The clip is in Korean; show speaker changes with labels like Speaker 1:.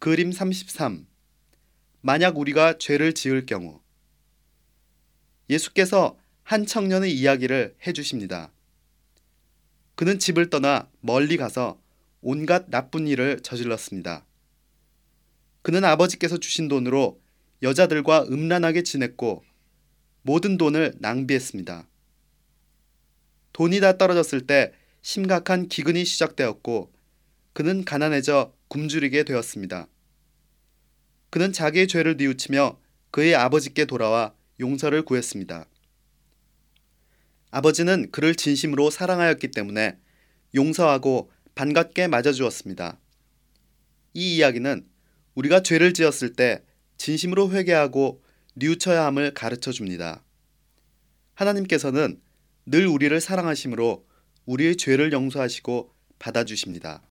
Speaker 1: 그림 33. 만약 우리가 죄를 지을 경우. 예수께서 한 청년의 이야기를 해주십니다. 그는 집을 떠나 멀리 가서 온갖 나쁜 일을 저질렀습니다. 그는 아버지께서 주신 돈으로 여자들과 음란하게 지냈고 모든 돈을 낭비했습니다. 돈이 다 떨어졌을 때 심각한 기근이 시작되었고 그는 가난해져 굶주리게 되었습니다. 그는 자기의 죄를 뉘우치며 그의 아버지께 돌아와 용서를 구했습니다. 아버지는 그를 진심으로 사랑하였기 때문에 용서하고 반갑게 맞아주었습니다. 이 이야기는 우리가 죄를 지었을 때 진심으로 회개하고 뉘우쳐야 함을 가르쳐 줍니다. 하나님께서는 늘 우리를 사랑하심으로 우리의 죄를 용서하시고 받아주십니다.